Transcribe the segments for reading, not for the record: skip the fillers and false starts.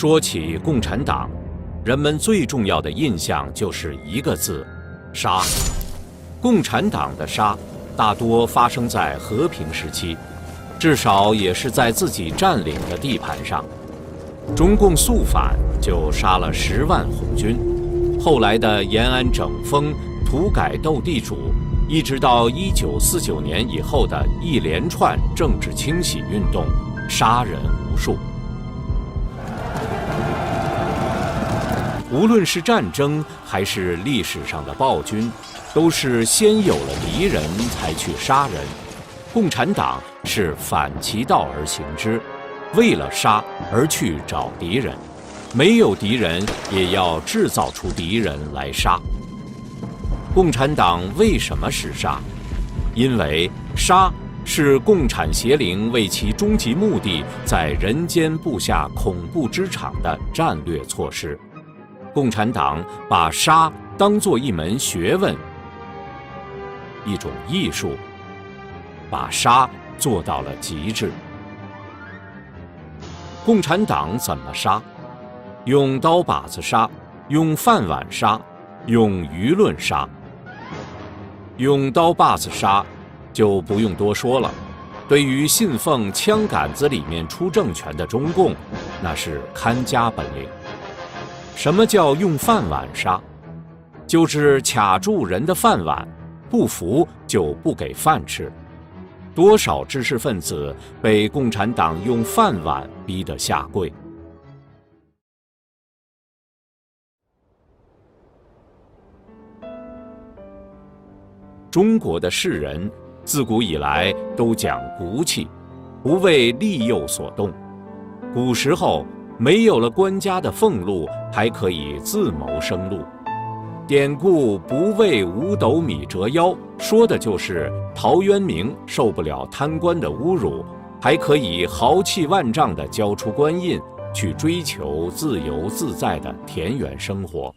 说起共产党，人们最重要的印象就是一个字：杀。共产党的杀，大多发生在和平时期，至少也是在自己占领的地盘上。中共肃反就杀了10万红军，后来的延安整风、土改斗地主，一直到1949年以后的一连串政治清洗运动，杀人无数。无论是战争还是历史上的暴君，都是先有了敌人才去杀人。共产党是反其道而行之，为了杀而去找敌人，没有敌人也要制造出敌人来杀。共产党为什么是杀？因为杀是共产邪灵为其终极目的在人间布下恐怖之场的战略措施。共产党把杀当作一门学问，一种艺术，把杀做到了极致。共产党怎么杀？用刀把子杀，用饭碗杀，用舆论杀。用刀把子杀就不用多说了，对于信奉枪杆子里面出政权的中共，那是看家本领。什么叫用饭碗杀？就是卡住人的饭碗，不服就不给饭吃。多少知识分子被共产党用饭碗逼得下跪。中国的士人自古以来都讲骨气，不为利诱所动。古时候没有了官家的俸禄，还可以自谋生路。典故不为五斗米折腰，说的就是陶渊明受不了贪官的侮辱，还可以豪气万丈地交出官印，去追求自由自在的田园生活。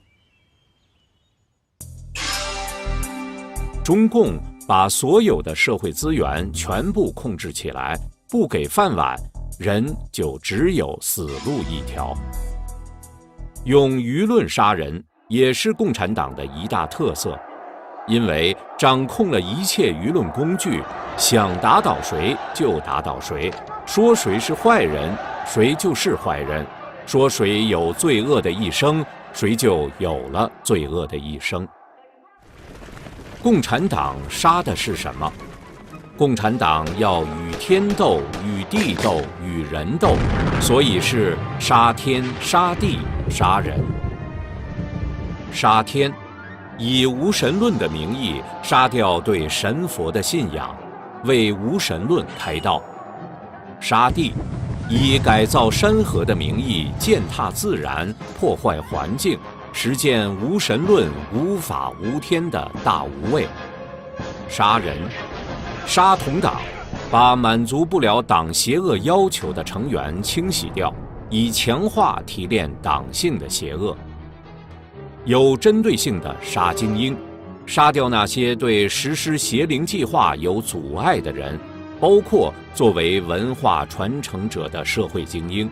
中共把所有的社会资源全部控制起来，不给饭碗，人就只有死路一条。用舆论杀人也是共产党的一大特色，因为掌控了一切舆论工具，想打倒谁就打倒谁，说谁是坏人，谁就是坏人，说谁有罪恶的一生，谁就有了罪恶的一生。共产党杀的是什么？共产党要与天斗，与地斗，与人斗，所以是杀天、杀地、杀人。杀天，以无神论的名义杀掉对神佛的信仰，为无神论开道；杀地，以改造山河的名义践踏自然，破坏环境，实践无神论、无法无天的大无畏。杀人，杀同党，把满足不了党邪恶要求的成员清洗掉，以强化提炼党性的邪恶。有针对性的杀精英，杀掉那些对实施邪灵计划有阻碍的人，包括作为文化传承者的社会精英。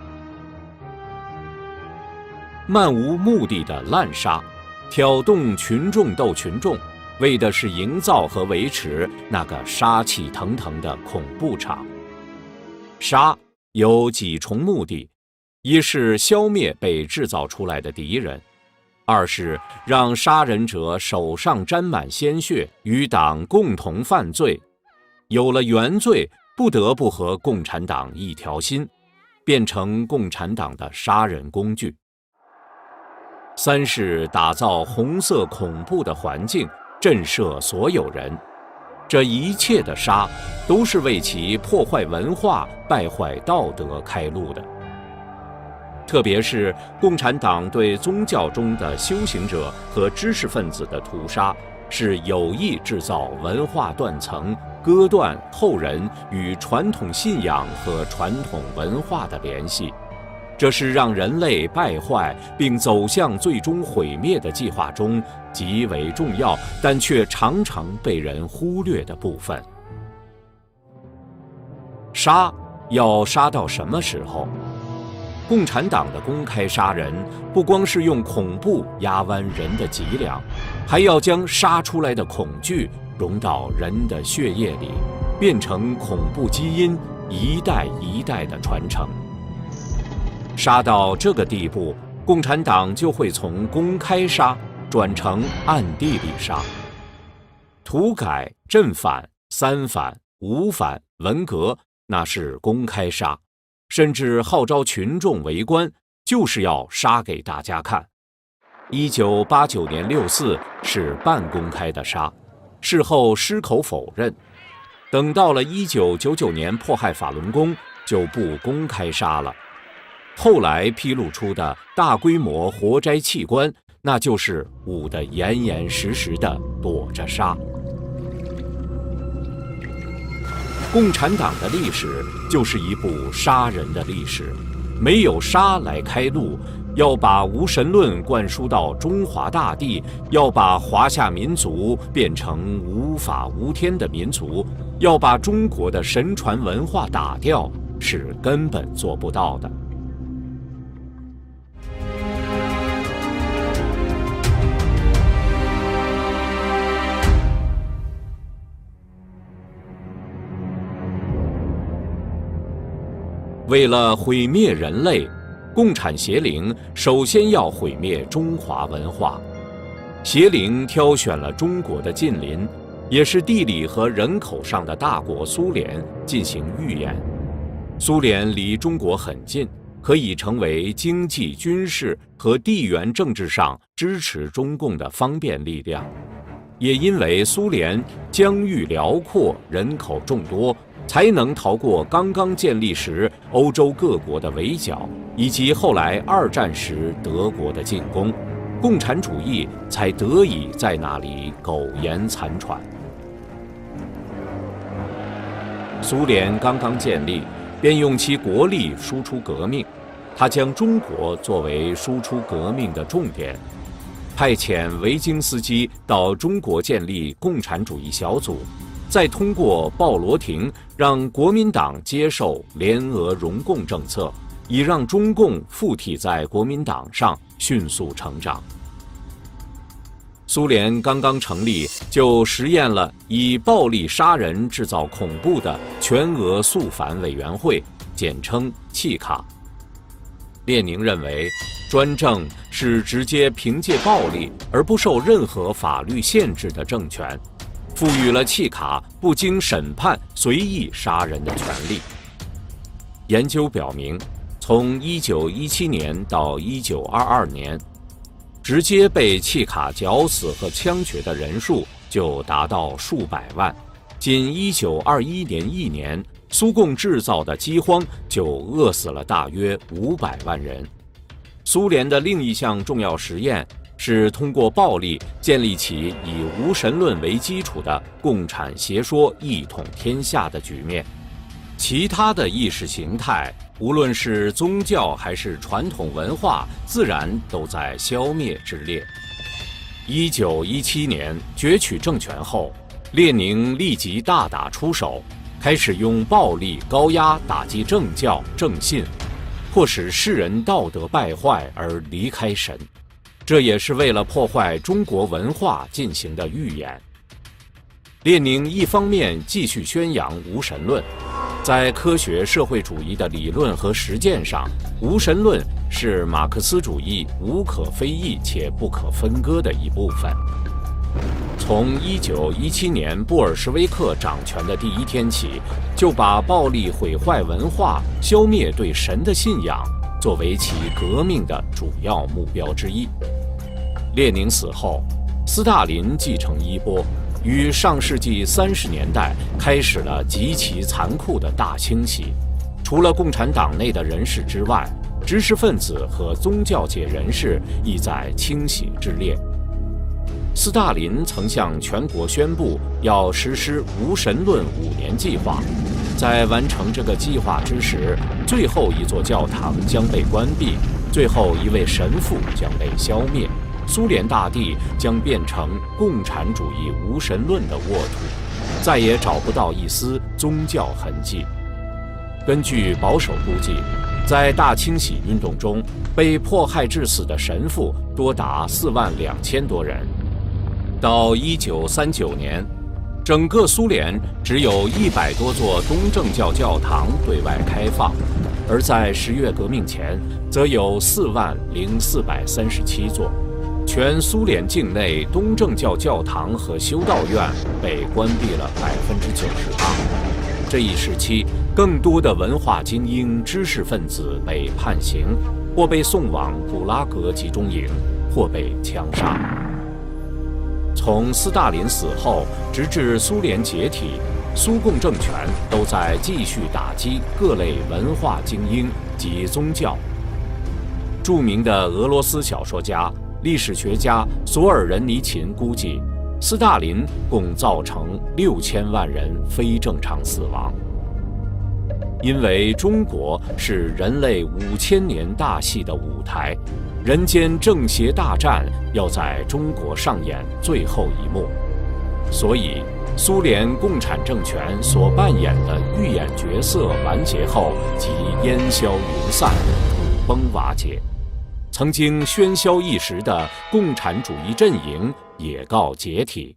漫无目的的滥杀，挑动群众斗群众，为的是营造和维持那个杀气腾腾的恐怖场。杀有几重目的：一是消灭被制造出来的敌人，二是让杀人者手上沾满鲜血，与党共同犯罪，有了原罪，不得不和共产党一条心，变成共产党的杀人工具。三是打造红色恐怖的环境，震慑所有人。这一切的杀，都是为其破坏文化、败坏道德开路的。特别是共产党对宗教中的修行者和知识分子的屠杀，是有意制造文化断层，割断后人与传统信仰和传统文化的联系。这是让人类败坏并走向最终毁灭的计划中极为重要，但却常常被人忽略的部分。杀要杀到什么时候？ 共产党的公开杀人，不光是用恐怖压弯人的脊梁，还要将杀出来的恐惧融到人的血液里，变成恐怖基因，一代一代的传承。杀到这个地步，共产党就会从公开杀转成暗地里杀。土改、镇反、三反、五反、文革，那是公开杀，甚至号召群众围观，就是要杀给大家看。1989年6四是半公开的杀，事后矢口否认。等到了1999年迫害法轮功，就不公开杀了。后来披露出的大规模活摘器官，那就是捂得严严实实的躲着杀。共产党的历史就是一部杀人的历史，没有杀来开路，要把无神论灌输到中华大地，要把华夏民族变成无法无天的民族，要把中国的神传文化打掉，是根本做不到的。为了毁灭人类，共产邪灵首先要毁灭中华文化。邪灵挑选了中国的近邻，也是地理和人口上的大国苏联进行预演。苏联离中国很近，可以成为经济、军事和地缘政治上支持中共的方便力量。也因为苏联疆域辽阔，人口众多，才能逃过刚刚建立时欧洲各国的围剿，以及后来二战时德国的进攻，共产主义才得以在那里苟延残喘。苏联刚刚建立，便用其国力输出革命，他将中国作为输出革命的重点，派遣维京斯基到中国建立共产主义小组，再通过鲍罗廷让国民党接受联俄容共政策，以让中共附体在国民党上，迅速成长。苏联刚刚成立，就实验了以暴力杀人制造恐怖的全俄肃反委员会，简称契卡。列宁认为，专政是直接凭借暴力而不受任何法律限制的政权，赋予了契卡不经审判随意杀人的权利。研究表明，从1917年到1922年，直接被契卡绞死和枪决的人数就达到数百万。仅1921年1年，苏共制造的饥荒就饿死了大约500万人。苏联的另一项重要实验是通过暴力建立起以无神论为基础的共产邪说一统天下的局面。其他的意识形态，无论是宗教还是传统文化，自然都在消灭之列。1917年攫取政权后，列宁立即大打出手，开始用暴力高压打击政教正信，迫使世人道德败坏而离开神。这也是为了破坏中国文化进行的预演。列宁一方面继续宣扬无神论，在科学社会主义的理论和实践上，无神论是马克思主义无可非议且不可分割的一部分。从1917年布尔什维克掌权的第一天起，就把暴力毁坏文化、消灭对神的信仰作为其革命的主要目标之一。列宁死后，斯大林继承衣钵，于上世纪30年代开始了极其残酷的大清洗。除了共产党内的人士之外，知识分子和宗教界人士亦在清洗之列。斯大林曾向全国宣布要实施无神论5年计划，在完成这个计划之时，最后一座教堂将被关闭，最后一位神父将被消灭，苏联大地将变成共产主义无神论的沃土，再也找不到一丝宗教痕迹。根据保守估计， 在大清洗运动中，被迫害致死的神父多达42000多人。到1939年，整个苏联只有100多座东正教教堂对外开放，而在10月革命前，则有40437座。全苏联境内东正教教堂和修道院被关闭了98%。这一时期，更多的文化精英、知识分子被判刑，或被送往古拉格集中营，或被枪杀。从斯大林死后，直至苏联解体，苏共政权都在继续打击各类文化精英及宗教。著名的俄罗斯小说家、历史学家索尔仁尼琴估计，斯大林共造成6000万人非正常死亡。因为中国是人类5000年大戏的舞台，人间正邪大战要在中国上演最后一幕，所以苏联共产政权所扮演的预演角色完结后即烟消云散，土崩瓦解。曾经喧嚣一时的共产主义阵营也告解体。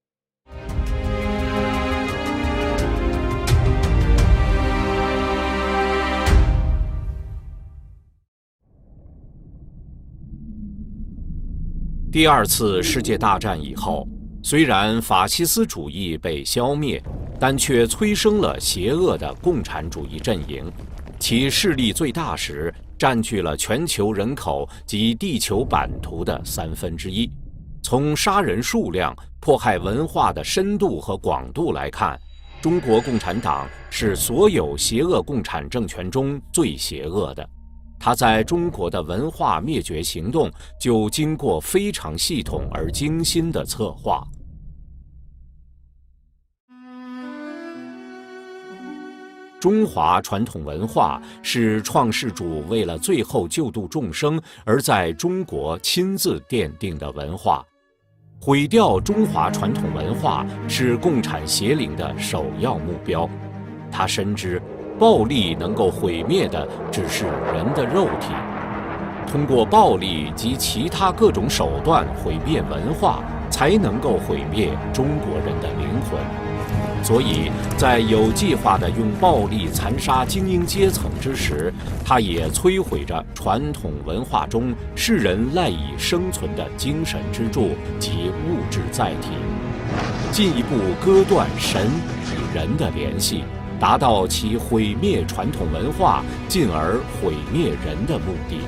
第二次世界大战以后，虽然法西斯主义被消灭，但却催生了邪恶的共产主义阵营，其势力最大时占据了全球人口及地球版图的1/3。从杀人数量、迫害文化的深度和广度来看，中国共产党是所有邪恶共产政权中最邪恶的。它在中国的文化灭绝行动就经过非常系统而精心的策划。中华传统文化是创世主为了最后救度众生而在中国亲自奠定的文化。毁掉中华传统文化是共产邪灵的首要目标。他深知暴力能够毁灭的只是人的肉体，通过暴力及其他各种手段毁灭文化，才能够毁灭中国人的灵魂。所以在有计划地用暴力残杀精英阶层之时，他也摧毁着传统文化中世人赖以生存的精神支柱及物质载体，进一步割断神与人的联系，达到其毁灭传统文化，进而毁灭人的目的。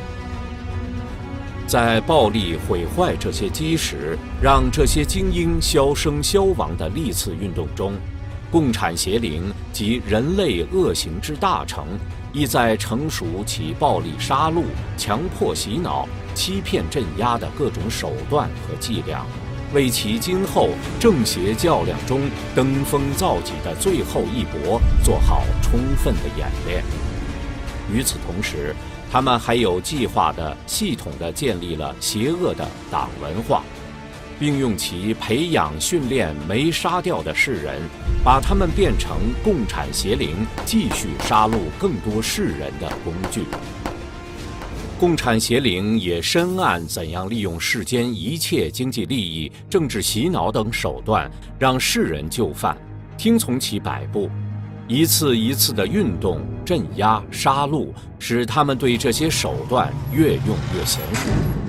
在暴力毁坏这些基石，让这些精英销声消亡的历次运动中，共产邪灵及人类恶行之大成，意在成熟其暴力杀戮、强迫洗脑、欺骗镇压的各种手段和伎俩，为其今后正邪较量中登峰造极的最后一搏做好充分的演练。与此同时，他们还有计划地、系统地建立了邪恶的党文化，并用其培养训练没杀掉的世人，把他们变成共产邪灵继续杀戮更多世人的工具。共产邪灵也深谙怎样利用世间一切经济利益、政治洗脑等手段，让世人就范，听从其摆布。一次一次的运动、镇压、杀戮，使他们对这些手段越用越娴熟。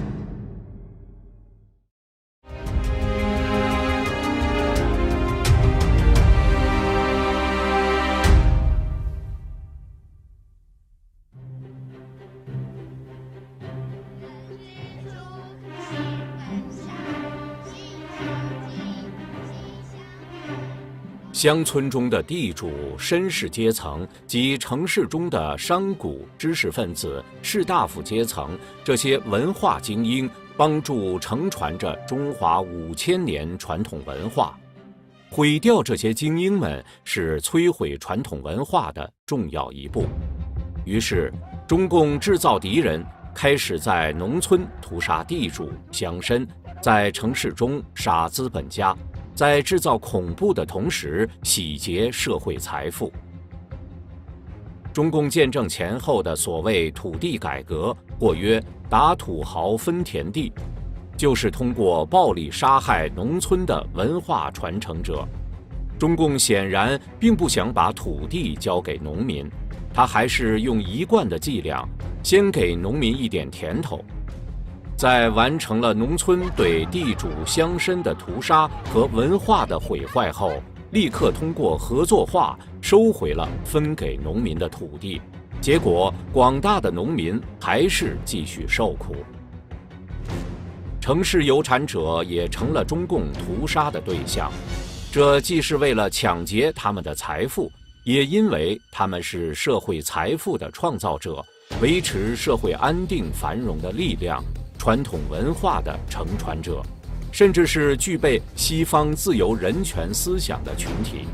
乡村中的地主、绅士阶层及城市中的商贾、知识分子、士大夫阶层，这些文化精英帮助承传着中华5000年传统文化。毁掉这些精英们是摧毁传统文化的重要一步。于是，中共制造敌人，开始在农村屠杀地主、乡绅，在城市中杀资本家。在制造恐怖的同时，洗劫社会财富。 中共建政前后的所谓土地改革，或曰打土豪分田地，就是通过暴力杀害农村的文化传承者。中共显然并不想把土地交给农民，他还是用一贯的伎俩，先给农民一点甜头，在完成了农村对地主乡绅的屠杀和文化的毁坏后，立刻通过合作化收回了分给农民的土地，结果广大的农民还是继续受苦。城市有产者也成了中共屠杀的对象，这既是为了抢劫他们的财富，也因为他们是社会财富的创造者，维持社会安定繁荣的力量，传统文化的承传者，甚至是具备西方自由人权思想的群体。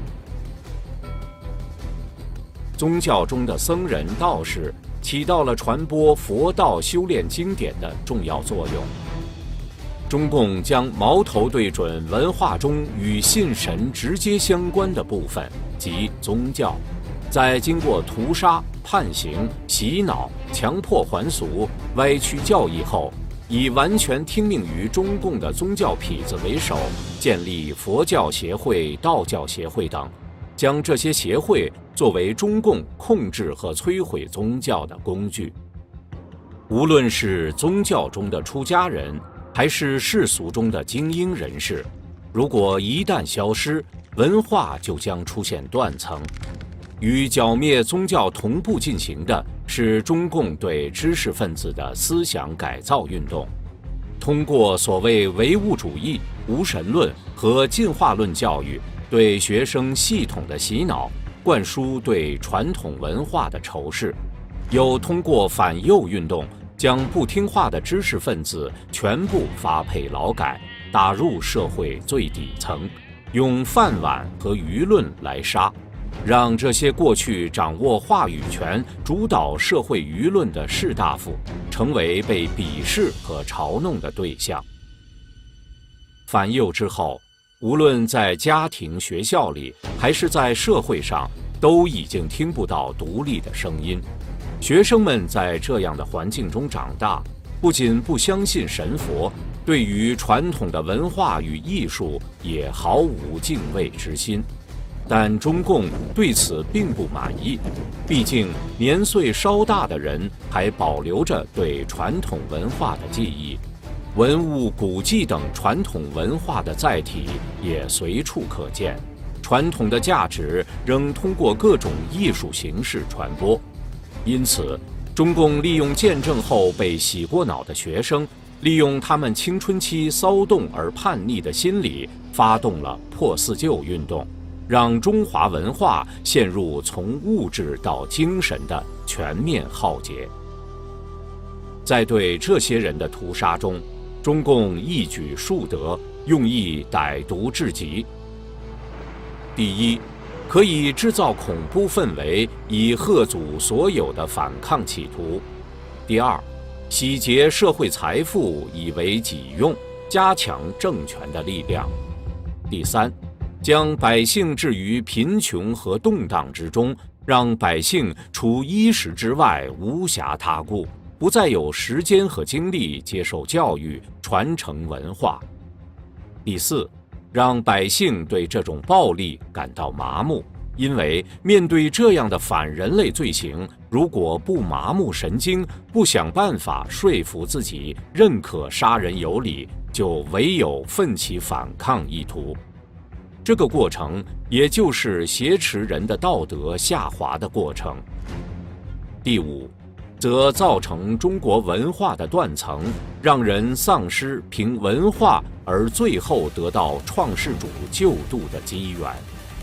宗教中的僧人道士起到了传播佛道修炼经典的重要作用。中共将矛头对准文化中与信神直接相关的部分，即宗教，在经过屠杀、判刑、洗脑、强迫还俗、歪曲教义后，以完全听命于中共的宗教痞子为首，建立佛教协会、道教协会等，将这些协会作为中共控制和摧毁宗教的工具。无论是宗教中的出家人，还是世俗中的精英人士，如果一旦消失，文化就将出现断层。与剿灭宗教同步进行的是中共对知识分子的思想改造运动，通过所谓唯物主义、无神论和进化论教育，对学生系统的洗脑，灌输对传统文化的仇视；又通过反右运动，将不听话的知识分子全部发配劳改，打入社会最底层，用饭碗和舆论来杀，让这些过去掌握话语权、主导社会舆论的士大夫成为被鄙视和嘲弄的对象。反右之后，无论在家庭、学校里，还是在社会上，都已经听不到独立的声音。学生们在这样的环境中长大，不仅不相信神佛，对于传统的文化与艺术也毫无敬畏之心。但中共对此并不满意，毕竟年岁稍大的人还保留着对传统文化的记忆，文物、古迹等传统文化的载体也随处可见，传统的价值仍通过各种艺术形式传播。因此，中共利用建政后被洗过脑的学生，利用他们青春期骚动而叛逆的心理，发动了破四旧运动，让中华文化陷入从物质到精神的全面浩劫。在对这些人的屠杀中，中共一举数得，用意歹毒至极。第一，可以制造恐怖氛围，以吓阻所有的反抗企图。第二，洗劫社会财富以为己用，加强政权的力量。第三，将百姓置于贫穷和动荡之中，让百姓除衣食之外无暇他顾，不再有时间和精力接受教育、传承文化。第四，让百姓对这种暴力感到麻木，因为面对这样的反人类罪行，如果不麻木神经，不想办法说服自己认可杀人有理，就唯有奋起反抗意图。这个过程也就是挟持人的道德下滑的过程。第五，则造成中国文化的断层，让人丧失凭文化而最后得到创世主救度的机缘。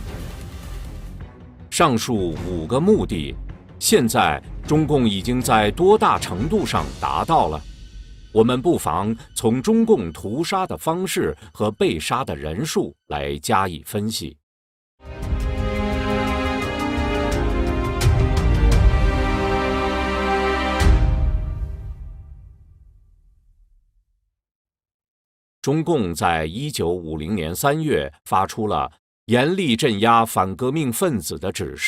上述5个目的，现在中共已经在多大程度上达到了？我们不妨从中共屠杀的方式和被杀的人数来加以分析。中共在1950年3月发出了严厉镇压反革命分子的指示，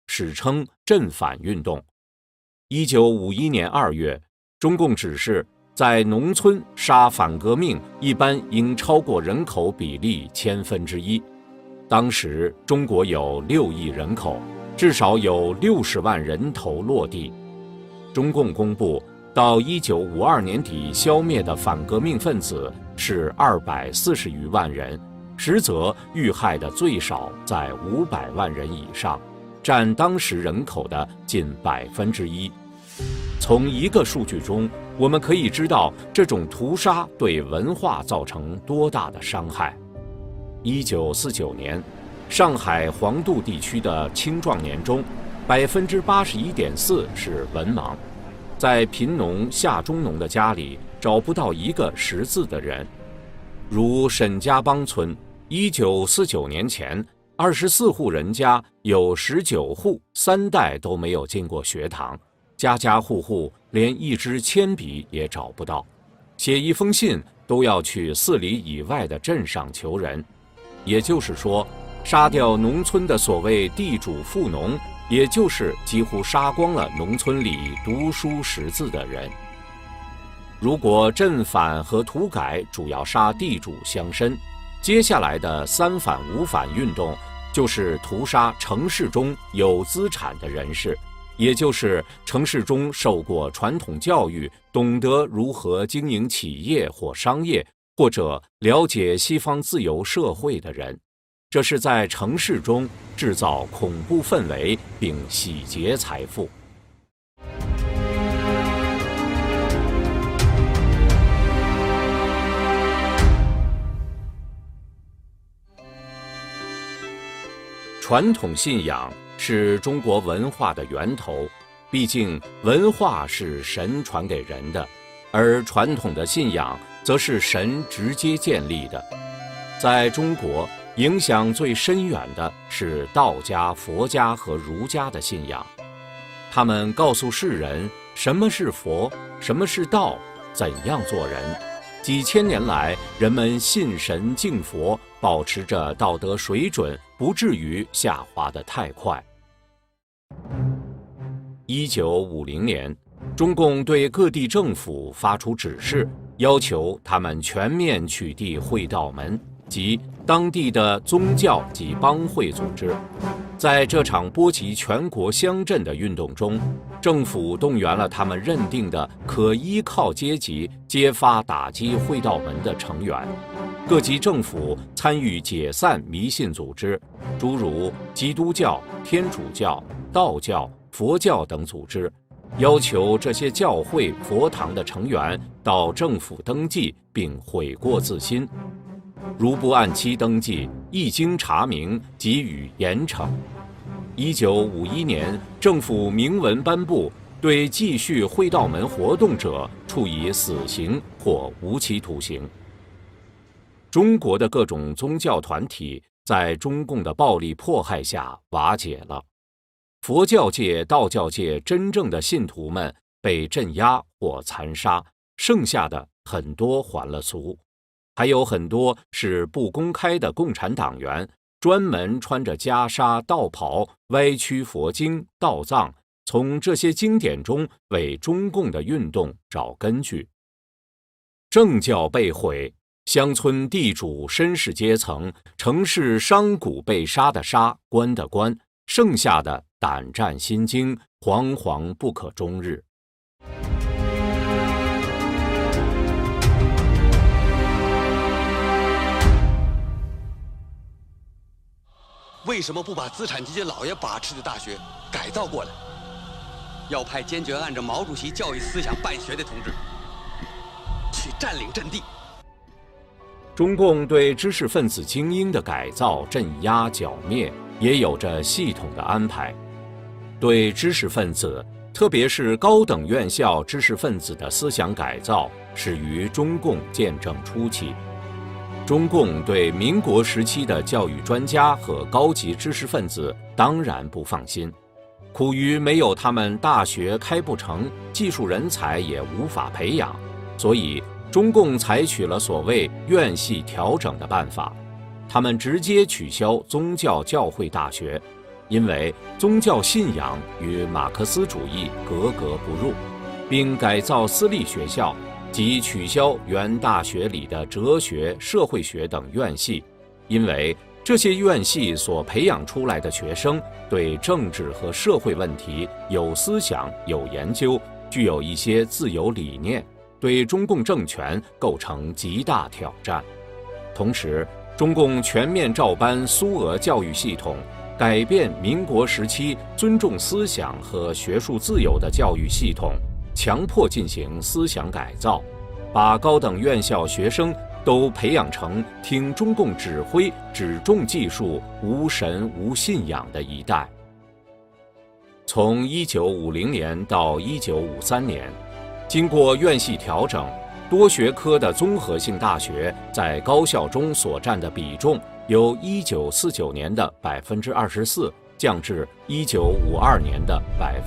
史称镇反运动。1951年2月，中共指示在农村杀反革命一般应超过人口比例1/1000。当时中国有6亿人口，至少有60万人头落地。中共公布，到1952年底消灭的反革命分子是240余万人，实则遇害的最少在500万人以上，占当时人口的近1%。从一个数据中，我们可以知道这种屠杀对文化造成多大的伤害。1949年，上海黄渡地区的青壮年中，81.4%是文盲，在贫农下中农的家里找不到一个识字的人。如沈家浜村，1949年前24户人家有19户3代都没有进过学堂，家家户户连一支铅笔也找不到，写一封信都要去4里以外的镇上求人。也就是说，杀掉农村的所谓地主富农，也就是几乎杀光了农村里读书识字的人。如果镇反和土改主要杀地主乡绅，接下来的3反5反运动就是屠杀城市中有资产的人士，也就是城市中受过传统教育，懂得如何经营企业或商业，或者了解西方自由社会的人。这是在城市中制造恐怖氛围并洗劫财富。传统信仰是中国文化的源头，毕竟文化是神传给人的，而传统的信仰则是神直接建立的。在中国，影响最深远的是道家、佛家和儒家的信仰，他们告诉世人什么是佛，什么是道，怎样做人。几千年来，人们信神敬佛，保持着道德水准，不至于下滑得太快。1950年，中共对各地政府发出指示，要求他们全面取缔会道门及当地的宗教及帮会组织。在这场波及全国乡镇的运动中，政府动员了他们认定的可依靠阶级，揭发打击会道门的成员。各级政府参与解散迷信组织，诸如基督教、天主教、道教、佛教等组织，要求这些教会、佛堂的成员到政府登记并悔过自新。如不按期登记，一经查明，给予严惩。1951年，政府明文颁布，对继续会道门活动者处以死刑或无期徒刑。中国的各种宗教团体在中共的暴力迫害下瓦解了，佛教界、道教界真正的信徒们被镇压或残杀，剩下的很多还了俗。还有很多是不公开的共产党员，专门穿着袈裟、道袍，歪曲佛经、道藏，从这些经典中为中共的运动找根据。政教被毁，乡村地主、绅士阶层，城市商贾被杀的杀，关的关，剩下的胆战心惊，惶惶不可终日。 为什么不把资产阶级老爷把持的大学改造过来？要派坚决按照毛主席教育思想办学的同志去占领阵地。 中共对知识分子精英的改造、镇压、剿灭也有着系统的安排。对知识分子，特别是高等院校知识分子的思想改造，始于中共建政初期。中共对民国时期的教育专家和高级知识分子当然不放心，苦于没有他们大学开不成，技术人才也无法培养，所以中共采取了所谓院系调整的办法，他们直接取消宗教教会大学， 因为宗教信仰与马克思主义格格不入，并改造私立学校及取消原大学里的哲学、社会学等院系，因为这些院系所培养出来的学生对政治和社会问题有思想、有研究，具有一些自由理念，对中共政权构成极大挑战。同时，中共全面照搬苏俄教育系统，改变民国时期尊重思想和学术自由的教育系统，强迫进行思想改造，把高等院校学生都培养成听中共指挥、只重技术、无神无信仰的一代。从1950年到1953年，经过院系调整，多学科的综合性大学在高校中所占的比重由1949年的24%降至1952年的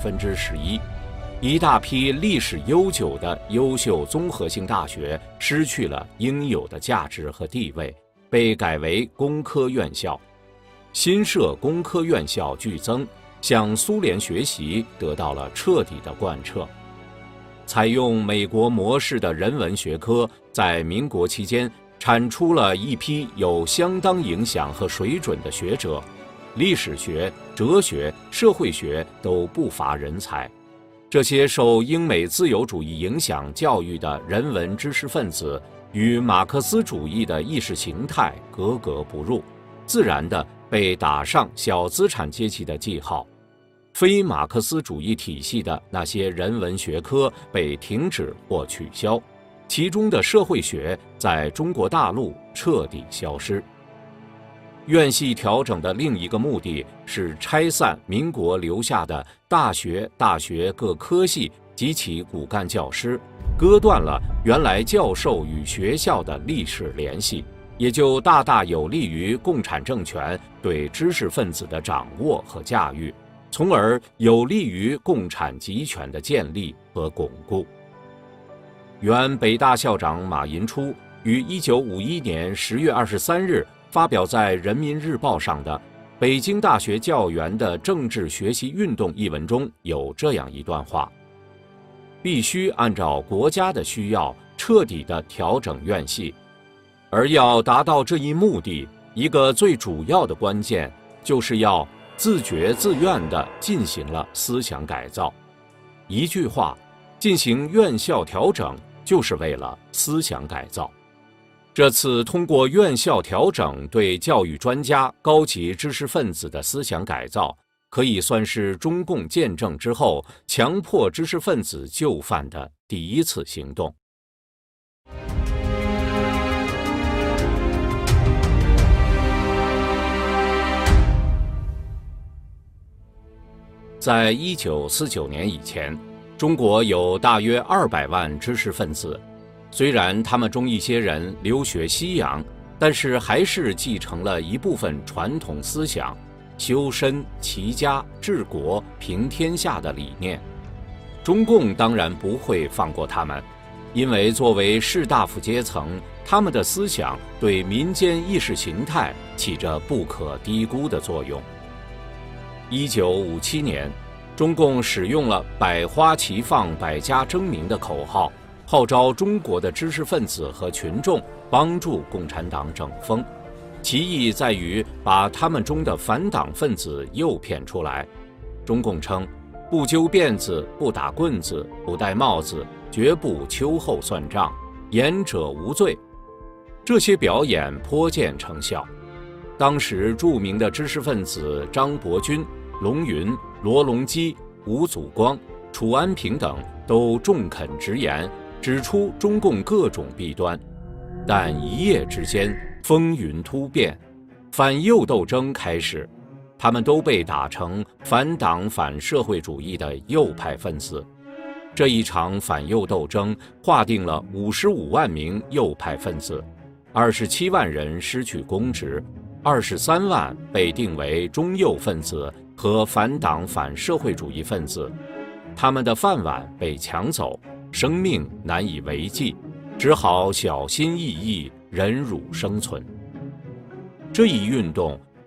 11%。一大批历史悠久的优秀综合性大学失去了应有的价值和地位，被改为工科院校。新设工科院校剧增，向苏联学习得到了彻底的贯彻。采用美国模式的人文学科在民国期间产出了一批有相当影响和水准的学者，历史学、哲学、社会学都不乏人才。这些受英美自由主义影响教育的人文知识分子与马克思主义的意识形态格格不入，自然地被打上小资产阶级的记号。非马克思主义体系的那些人文学科被停止或取消，其中的社会学在中国大陆彻底消失。院系调整的另一个目的是拆散民国留下的大学各科系及其骨干教师，割断了原来教授与学校的历史联系，也就大大有利于共产政权对知识分子的掌握和驾驭，从而有利于共产集权的建立和巩固。原北大校长马寅初于1951年10月23日发表在《人民日报》上的《北京大学教员的政治学习运动》一文中有这样一段话：必须按照国家的需要彻底地调整院系，而要达到这一目的，一个最主要的关键就是要自觉自愿地进行了思想改造。一句话，进行院校调整就是为了思想改造。这次通过院校调整对教育专家、高级知识分子的思想改造，可以算是中共建政之后强迫知识分子就范的第一次行动。在1949年以前，中国有大约200万知识分子。虽然他们中一些人留学西洋，但是还是继承了一部分传统思想，修身、齐家、治国、平天下的理念。中共当然不会放过他们，因为作为士大夫阶层，他们的思想对民间意识形态起着不可低估的作用。1957年，中共使用了百花齐放、百家争鸣的口号，号召中国的知识分子和群众帮助共产党整风，其意在于把他们中的反党分子诱骗出来。中共称，不揪辫子，不打棍子，不戴帽子，绝不秋后算账，言者无罪。这些表演颇见成效。当时著名的知识分子张伯钧、龙云、罗隆基、吴祖光、楚安平等都中肯直言，指出中共各种弊端，但一夜之间风云突变，反右斗争开始，他们都被打成反党反社会主义的右派分子。这一场反右斗争划定了55万名右派分子，27万人失去公职，23万被定为中右分子和反党反社会主义分子，他们的饭碗被抢走，生命难以为继，只好小心翼翼忍辱生存。这一运动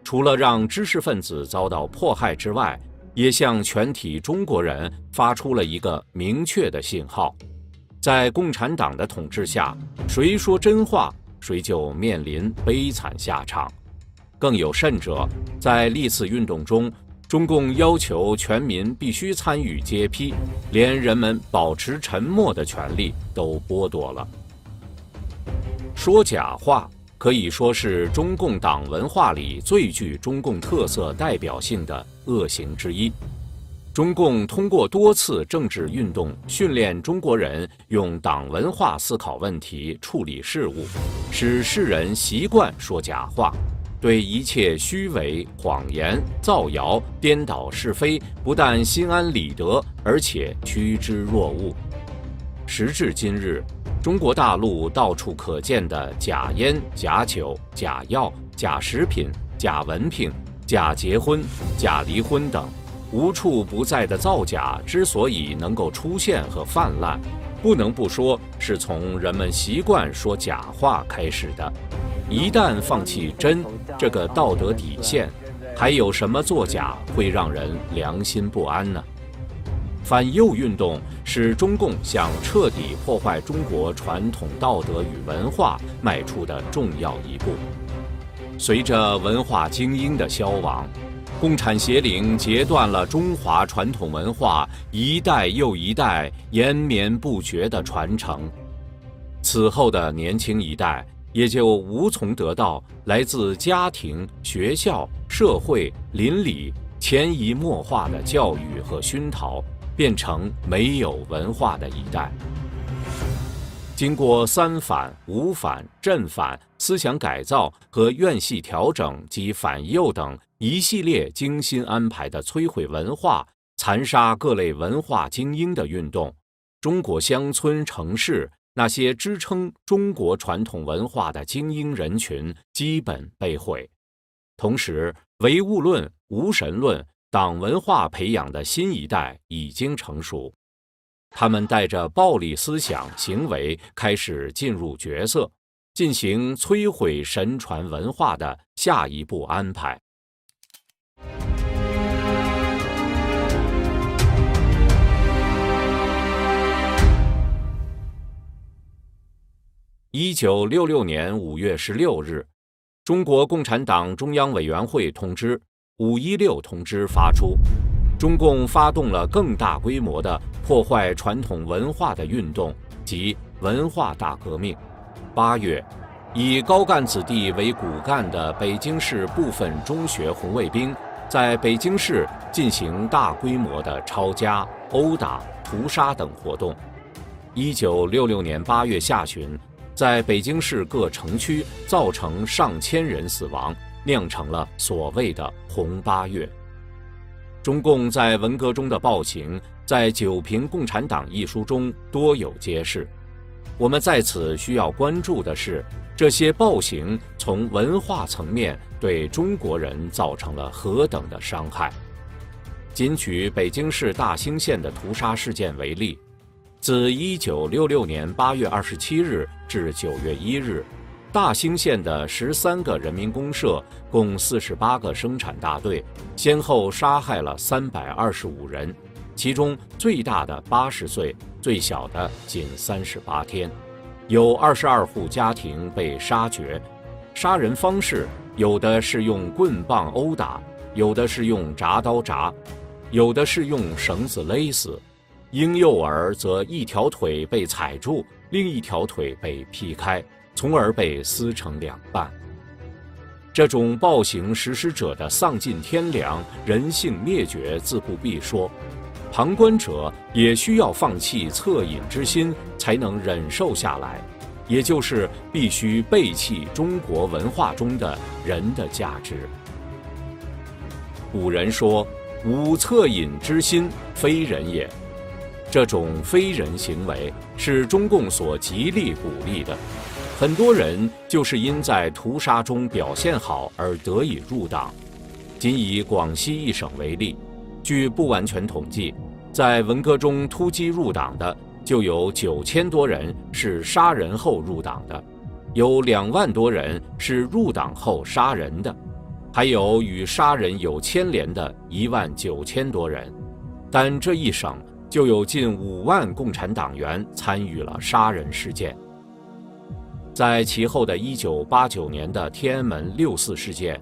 除了让知识分子遭到迫害之外，也向全体中国人发出了一个明确的信号：在共产党的统治下，谁说真话，谁就面临悲惨下场。更有甚者，在历次运动中，中共要求全民必须参与揭批，连人们保持沉默的权利都剥夺了。说假话可以说是中共党文化里最具中共特色代表性的恶行之一。中共通过多次政治运动训练中国人用党文化思考问题、处理事务，使世人习惯说假话，对一切虚伪、谎言、造谣、颠倒是非，不但心安理得，而且趋之若鹜。时至今日，中国大陆到处可见的假烟、假酒、假药、假食品、假文凭、假结婚、假离婚等无处不在的造假之所以能够出现和泛滥，不能不说是从人们习惯说假话开始的。一旦放弃真这个道德底线，还有什么作假会让人良心不安呢？反右运动是中共向彻底破坏中国传统道德与文化迈出的重要一步。随着文化精英的消亡，共产邪灵截断了中华传统文化一代又一代延绵不绝的传承，此后的年轻一代也就无从得到来自家庭、学校、社会、邻里潜移默化的教育和熏陶，变成没有文化的一代。经过三反、五反、正反、思想改造和院系调整及反右等一系列精心安排的摧毁文化、残杀各类文化精英的运动，中国乡村城市那些支撑中国传统文化的精英人群基本被毁。同时，唯物论、无神论、党文化培养的新一代已经成熟，他们带着暴力思想行为开始进入角色，进行摧毁神传文化的下一步安排。1966年5月16日，中国共产党中央委员会通知516通知发出，中共发动了更大规模的破坏传统文化的运动，即文化大革命。8月，以高干子弟为骨干的北京市部分中学红卫兵在北京市进行大规模的抄家、殴打、屠杀等活动。1966年8月下旬，在北京市各城区造成上千人死亡，酿成了所谓的红8月。中共在文革中的暴行，在《九评共产党》一书中多有揭示。我们在此需要关注的是，这些暴行从文化层面对中国人造成了何等的伤害。仅举北京市大兴县的屠杀事件为例，自1966年8月27日至9月1日，大兴县的13个人民公社共48个生产大队，先后杀害了325人，其中最大的80岁，最小的仅38天，有22户家庭被杀绝。杀人方式有的是用棍棒殴打，有的是用铡刀铡，有的是用绳子勒死。婴幼儿则一条腿被踩住，另一条腿被劈开，从而被撕成两半。这种暴行实施者的丧尽天良、人性灭绝自不必说，旁观者也需要放弃恻隐之心，才能忍受下来，也就是必须背弃中国文化中的人的价值。古人说：“无恻隐之心，非人也。”这种非人行为是中共所极力鼓励的。很多人就是因在屠杀中表现好而得以入党。仅以广西一省为例，据不完全统计，在文革中突击入党的就有9000多人是杀人后入党的，有2万多人是入党后杀人的。 还有与杀人有牵连的19000多人，但这一省就有近5万共产党员参与了杀人事件。在其后的1989年的天安门6·4事件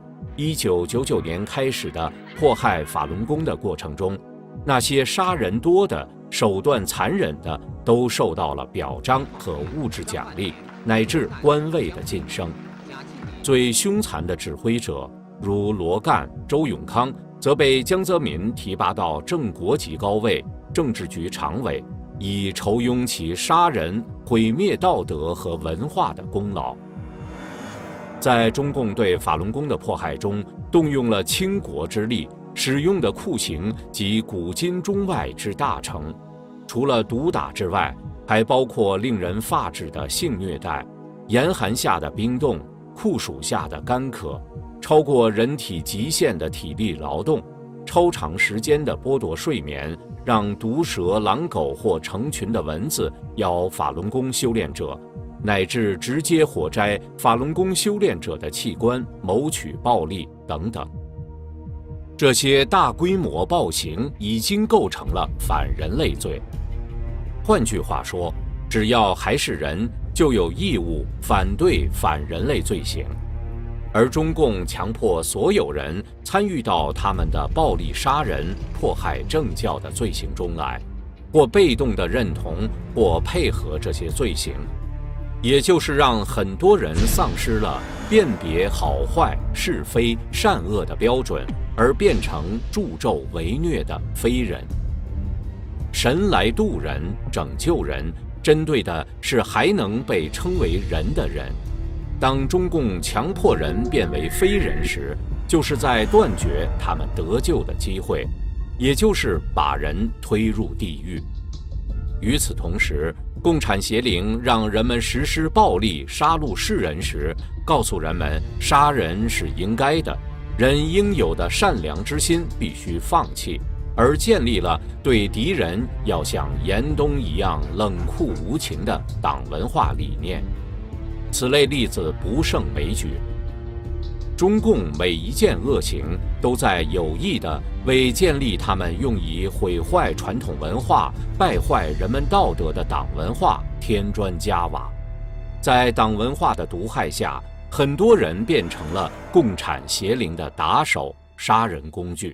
，1999年开始的迫害法轮功的过程中，那些杀人多的、手段残忍的，都受到了表彰和物质奖励，乃至官位的晋升。最凶残的指挥者，如罗干、周永康，则被江泽民提拔到正国级高位，政治局常委，以酬庸其杀人、毁灭道德和文化的功劳。在中共对法轮功的迫害中，动用了倾国之力，使用的酷刑及古今中外之大成，除了毒打之外，还包括令人发指的性虐待、严寒下的冰冻、酷暑下的干渴、超过人体极限的体力劳动、超长时间的剥夺睡眠，让毒蛇、狼狗或成群的蚊子咬法轮功修炼者，乃至直接火摘法轮功修炼者的器官，谋取暴利等等。这些大规模暴行已经构成了反人类罪。换句话说，只要还是人，就有义务反对反人类罪行。而中共强迫所有人参与到他们的暴力杀人、迫害政教的罪行中来，或被动地认同或配合这些罪行，也就是让很多人丧失了辨别好坏、是非、善恶的标准，而变成助纣为虐的非人。神来渡人、拯救人，针对的是还能被称为人的人。当中共强迫人变为非人时，就是在断绝他们得救的机会，也就是把人推入地狱。与此同时，共产邪灵让人们实施暴力杀戮世人时，告诉人们杀人是应该的，人应有的善良之心必须放弃，而建立了对敌人要像严冬一样冷酷无情的党文化理念。此类例子不胜枚举。中共每一件恶行都在有意地为建立他们用以毁坏传统文化、败坏人们道德的党文化添砖加瓦。在党文化的毒害下，很多人变成了共产邪灵的打手、杀人工具。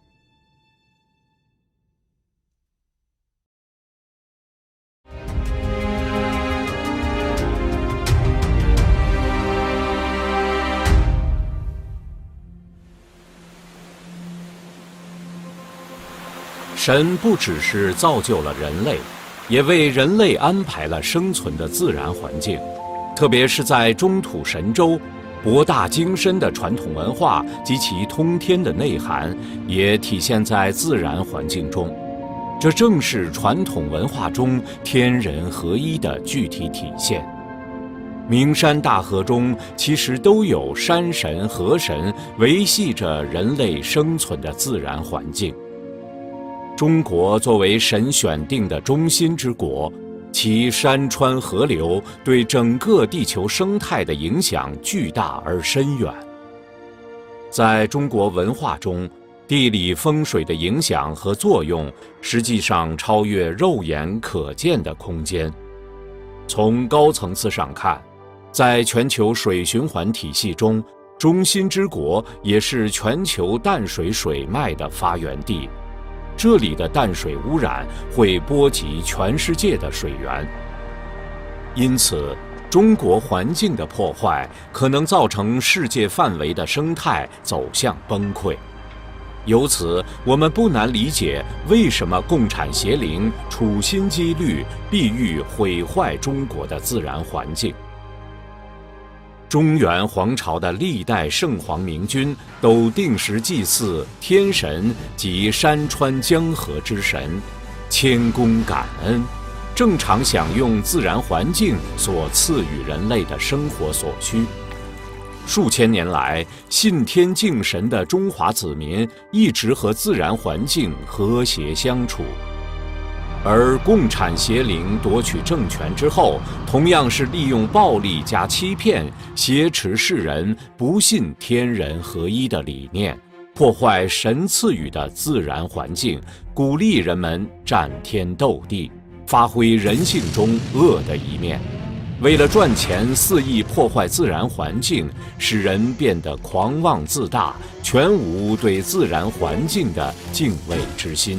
神不只是造就了人类，也为人类安排了生存的自然环境，特别是在中土神州，博大精深的传统文化及其通天的内涵，也体现在自然环境中。这正是传统文化中天人合一的具体体现。名山大河中其实都有山神、河神维系着人类生存的自然环境。中国作为神选定的中心之国，其山川河流对整个地球生态的影响巨大而深远。在中国文化中，地理风水的影响和作用实际上超越肉眼可见的空间。从高层次上看，在全球水循环体系中，中心之国也是全球淡水水脉的发源地。这里的淡水污染会波及全世界的水源，因此，中国环境的破坏可能造成世界范围的生态走向崩溃。由此，我们不难理解为什么共产邪灵处心积虑必欲毁坏中国的自然环境。中原皇朝的历代圣皇明君都定时祭祀天神及山川江河之神，谦恭感恩，正常享用自然环境所赐予人类的生活所需。数千年来，信天敬神的中华子民一直和自然环境和谐相处。 而共产邪灵夺取政权之后，同样是利用暴力加欺骗，挟持世人不信天人合一的理念，破坏神赐予的自然环境，鼓励人们战天斗地，发挥人性中恶的一面。为了赚钱肆意破坏自然环境，使人变得狂妄自大，全无对自然环境的敬畏之心。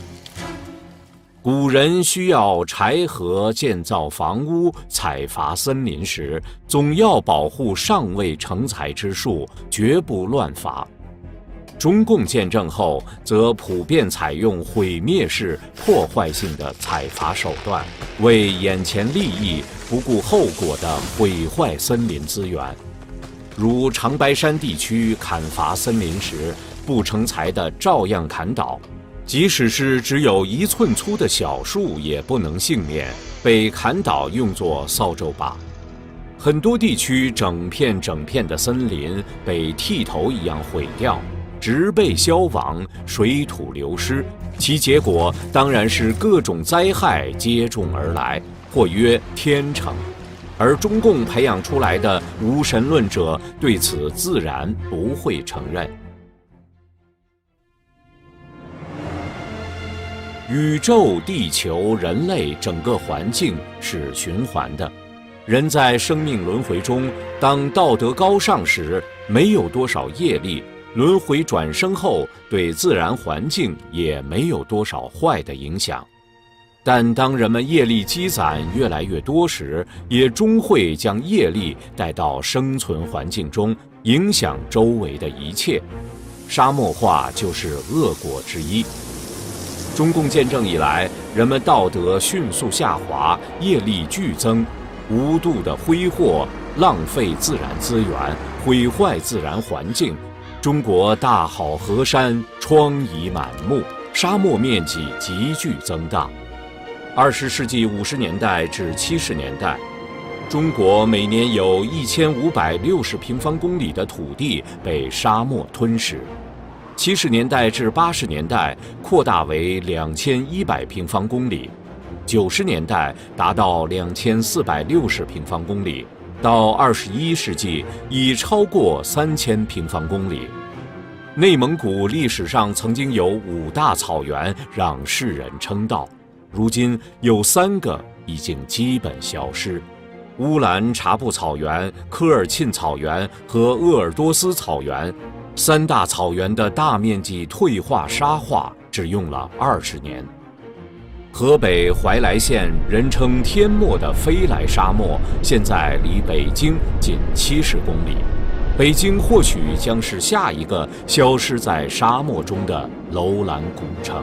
古人需要柴禾建造房屋、采伐森林时，总要保护尚未成材之树，绝不乱伐。中共建政后，则普遍采用毁灭式、破坏性的采伐手段，为眼前利益不顾后果地毁坏森林资源。如长白山地区砍伐森林时，不成材的照样砍倒。即使是只有1寸粗的小树也不能幸免，被砍倒用作扫帚把。很多地区整片的森林被剃头一样毁掉，植被消亡，水土流失，其结果当然是各种灾害接踵而来，或曰天惩。而中共培养出来的无神论者对此自然不会承认。宇宙、地球、人类整个环境是循环的，人在生命轮回中，当道德高尚时，没有多少业力，轮回转生后，对自然环境也没有多少坏的影响。但当人们业力积攒越来越多时，也终会将业力带到生存环境中，影响周围的一切。沙漠化就是恶果之一。中共建政以来，人们道德迅速下滑，业力剧增，无度的挥霍、浪费自然资源，毁坏自然环境。中国大好河山，疮痍满目，沙漠面积急剧增大。20世纪50年代至70年代，中国每年有1560平方公里的土地被沙漠吞噬。70年代至80年代扩大为2100平方公里，90年代达到2460平方公里，到21世纪已超过3000平方公里。内蒙古历史上曾经有5大草原让世人称道，如今有3个已经基本消失：乌兰察布草原、科尔沁草原和鄂尔多斯草原。3大草原的大面积退化沙化只用了20年。河北怀来县人称天漠的飞来沙漠，现在离北京仅70公里。北京或许将是下一个消失在沙漠中的楼兰古城。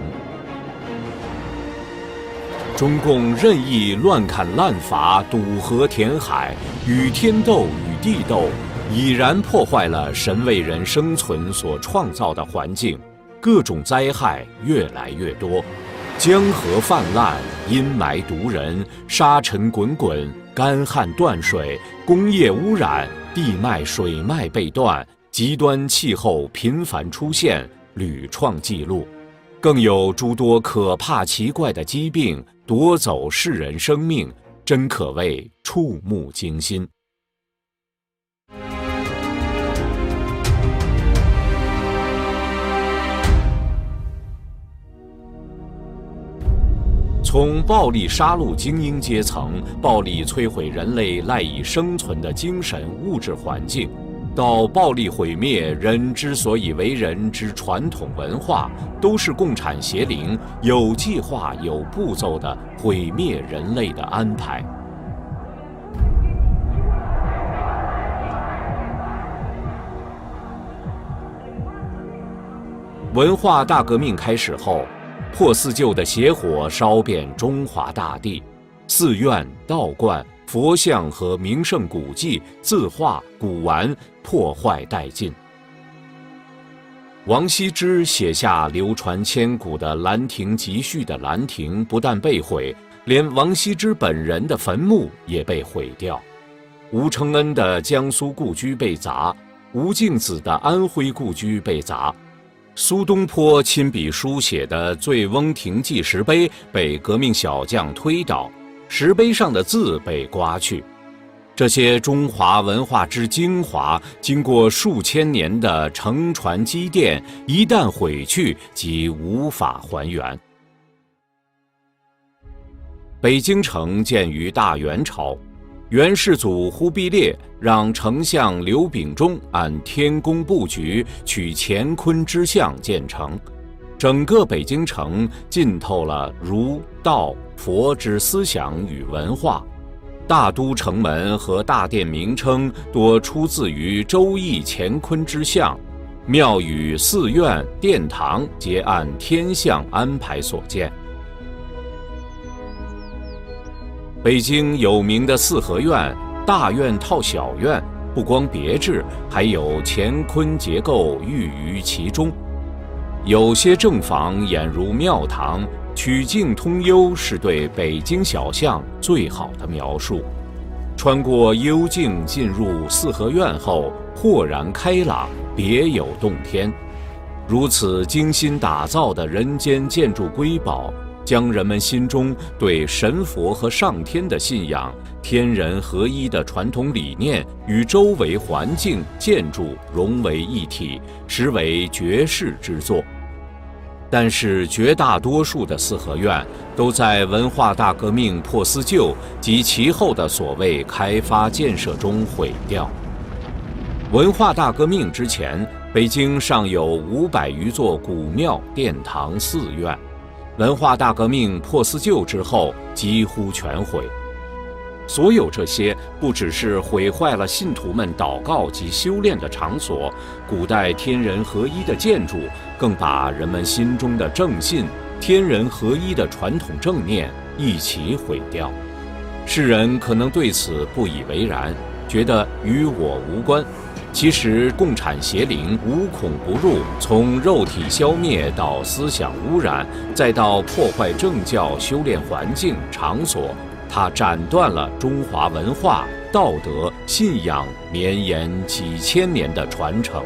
中共任意乱砍滥伐、堵河填海，与天斗，与地斗，已然破坏了神为人生存所创造的环境，各种灾害越来越多，江河泛滥，阴霾毒人，沙尘滚滚，干旱断水，工业污染，地脉水脉被断，极端气候频繁出现，屡创纪录，更有诸多可怕奇怪的疾病夺走世人生命，真可谓触目惊心。从暴力杀戮精英阶层，暴力摧毁人类赖以生存的精神物质环境，到暴力毁灭人之所以为人之传统文化，都是共产邪灵有计划、有步骤的毁灭人类的安排。文化大革命开始后，破四旧的邪火烧遍中华大地，寺院、道观、佛像和名胜古迹、字画、古玩破坏殆尽。王羲之写下流传千古的《兰亭集序》的兰亭不但被毁，连王羲之本人的坟墓也被毁掉。吴承恩的江苏故居被砸，吴敬梓的安徽故居被砸。 苏东坡亲笔书写的《醉翁亭记》石碑被革命小将推倒，石碑上的字被刮去。这些中华文化之精华，经过数千年的承传积淀，一旦毁去，即无法还原。北京城建于大元朝，元世祖忽必烈让丞相刘秉忠按天宫布局，取乾坤之象建成。整个北京城浸透了儒、道、佛之思想与文化。大都城门和大殿名称多出自于《周易》乾坤之象，庙宇、寺院、殿堂皆按天象安排所建。北京有名的四合院，大院套小院，不光别致，还有乾坤结构寓于其中。有些正房俨如庙堂，曲径通幽是对北京小巷最好的描述。穿过幽径进入四合院后，豁然开朗，别有洞天。如此精心打造的人间建筑瑰宝，将人们心中对神佛和上天的信仰、天人合一的传统理念与周围环境建筑融为一体，实为绝世之作。但是绝大多数的四合院都在文化大革命破四旧及其后的所谓开发建设中毁掉。文化大革命之前，北京尚有500余座古庙、殿堂、寺院。文化大革命破四旧之后，几乎全毁。所有这些不只是毁坏了信徒们祷告及修炼的场所，古代天人合一的建筑更把人们心中的正信、天人合一的传统正念一起毁掉。世人可能对此不以为然，觉得与我无关。其实共产邪灵无孔不入，从肉体消灭到思想污染，再到破坏政教修炼环境场所，它斩断了中华文化、道德、信仰绵延几千年的传承。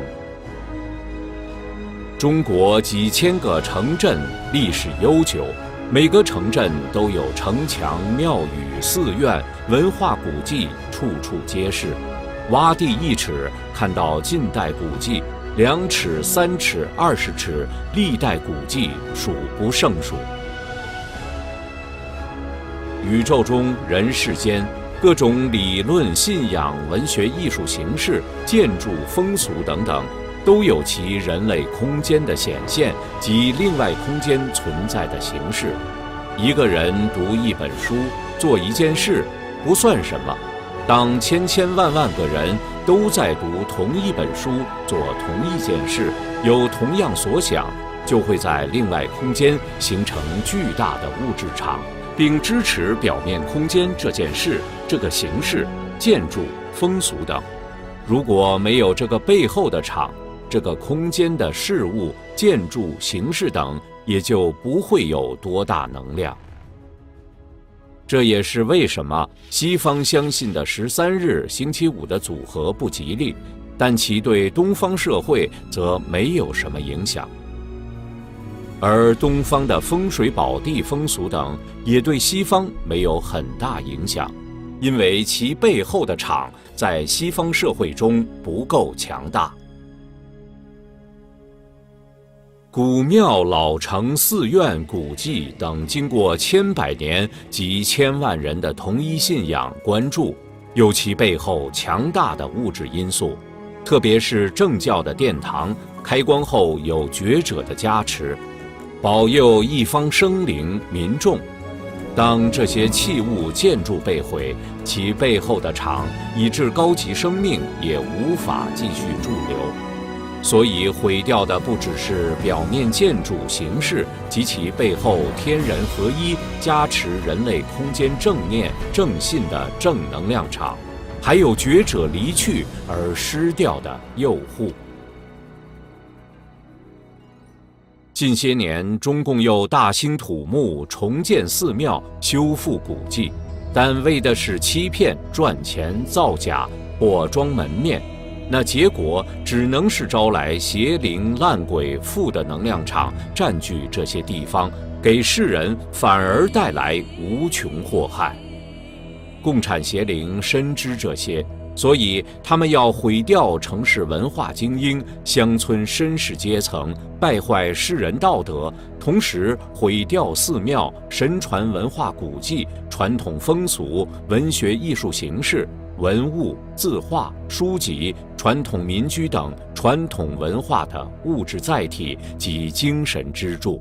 中国几千个城镇历史悠久，每个城镇都有城墙、庙宇、寺院，文化古迹处处皆是。挖地1尺，看到近代古迹；2尺、3尺、20尺，历代古迹数不胜数。宇宙中、人世间，各种理论、信仰、文学、艺术形式、建筑、风俗等等，都有其人类空间的显现及另外空间存在的形式。一个人读一本书，做一件事，不算什么。当千千万万个人都在读同一本书，做同一件事，有同样所想，就会在另外空间形成巨大的物质场，并支持表面空间这件事、这个形式、建筑、风俗等。如果没有这个背后的场，这个空间的事物、建筑、形式等，也就不会有多大能量。这也是为什么西方相信的13日星期五的组合不吉利，但其对东方社会则没有什么影响。而东方的风水宝地风俗等也对西方没有很大影响，因为其背后的场在西方社会中不够强大。古庙、老城、寺院、古迹等经过千百年及千万人的同一信仰关注，有其背后强大的物质因素，特别是正教的殿堂，开光后有觉者的加持，保佑一方生灵民众。当这些器物建筑被毁，其背后的场以致高级生命也无法继续驻留。所以毁掉的不只是表面建筑形式及其背后天人合一加持人类空间正念正信的正能量场，还有觉者离去而失掉的诱护。近些年，中共又大兴土木，重建寺庙，修复古迹，但为的是欺骗、赚钱、造假、或装门面。 那结果只能是招来邪灵、烂鬼、负的能量场占据这些地方，给世人反而带来无穷祸害。共产邪灵深知这些，所以他们要毁掉城市文化精英、乡村绅士阶层，败坏世人道德，同时毁掉寺庙、神传文化古迹、传统风俗、文学艺术形式、文物、字画、书籍、传统民居等传统文化的物质载体及精神支柱。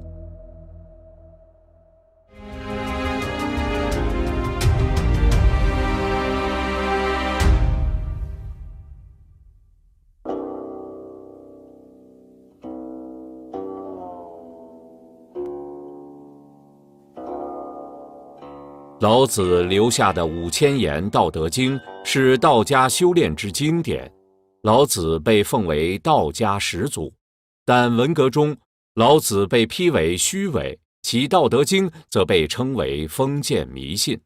老子留下的5000言《道德经》是道家修炼之经典，老子被奉为道家始祖，但文革中，老子被批为虚伪，其《道德经》则被称为封建迷信。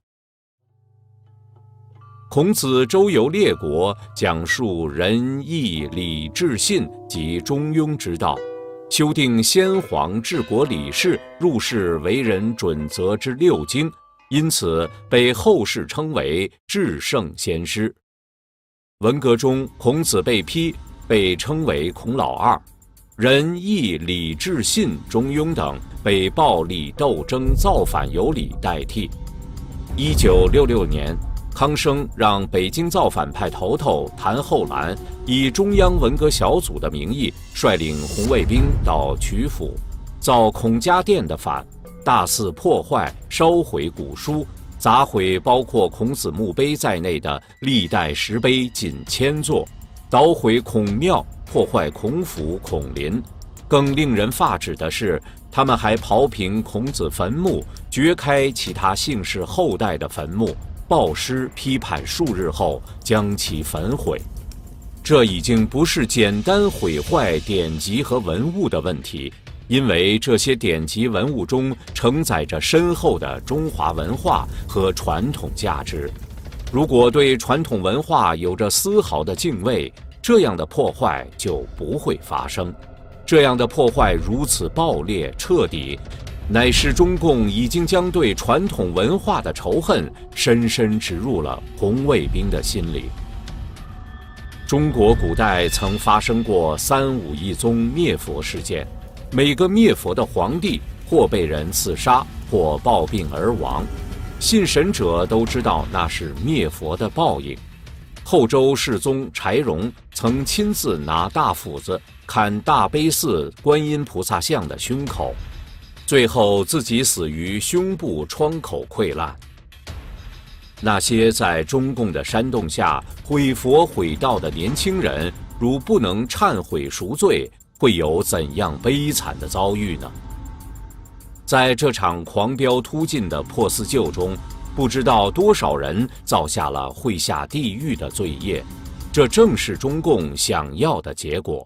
孔子周游列国，讲述仁义礼智信及中庸之道，修订先皇治国理事、入世为人准则之6经，因此被后世称为至圣先师。文革中，孔子被批，被称为孔老二，仁义礼智信中庸等被暴力斗争造反有理代替。1966年，康生让北京造反派头头谭厚兰以中央文革小组的名义，率领红卫兵到曲阜造孔家店的反，大肆破坏、烧毁古书，砸毁包括孔子墓碑在内的历代石碑近1000座，捣毁孔庙，破坏孔府、孔林。更令人发指的是，他们还刨平孔子坟墓，掘开其他姓氏后代的坟墓，暴尸批判数日后将其焚毁。这已经不是简单毁坏典籍和文物的问题，因为这些典籍文物中承载着深厚的中华文化和传统价值。如果对传统文化有着丝毫的敬畏，这样的破坏就不会发生。这样的破坏如此暴烈彻底，乃是中共已经将对传统文化的仇恨深深植入了红卫兵的心里。中国古代曾发生过3、5一宗灭佛事件，每个灭佛的皇帝或被人刺杀，或暴病而亡，信神者都知道那是灭佛的报应。后周世宗柴荣曾亲自拿大斧子砍大悲寺观音菩萨像的胸口，最后自己死于胸部创口溃烂。那些在中共的煽动下毁佛毁道的年轻人，如不能忏悔赎罪，会有怎样悲惨的遭遇呢？在这场狂飙突进的破四旧中，不知道多少人造下了会下地狱的罪业，这正是中共想要的结果。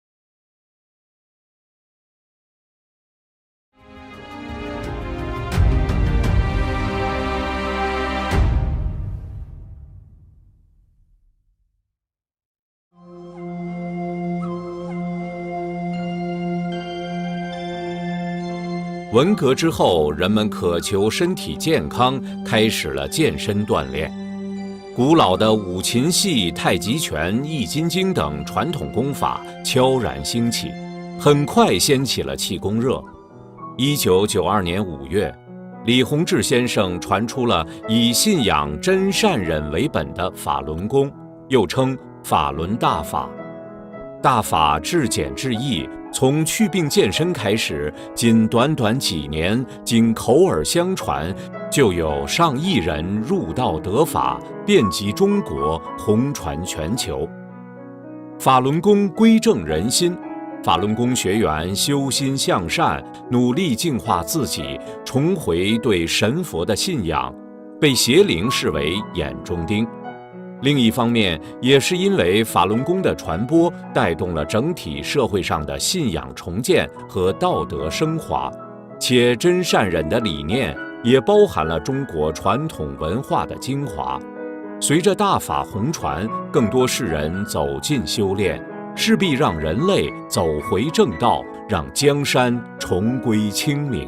文革之后，人们渴求身体健康，开始了健身锻炼。古老的五禽戏、太极拳、易筋经等传统功法悄然兴起，很快掀起了气功热。1992年5月，李洪志先生传出了以信仰真善忍为本的法轮功，又称法轮大法。大法至简至易，从祛病健身开始，仅短短几年，经口耳相传，就有上亿人入道得法，遍及中国，红传全球。法轮功归正人心，法轮功学员修心向善，努力净化自己，重回对神佛的信仰，被邪灵视为眼中钉。另一方面，也是因为法轮功的传播，带动了整体社会上的信仰重建和道德升华，且真善忍的理念也包含了中国传统文化的精华。 随着大法红传，更多世人走进修炼，势必让人类走回正道，让江山重归清明。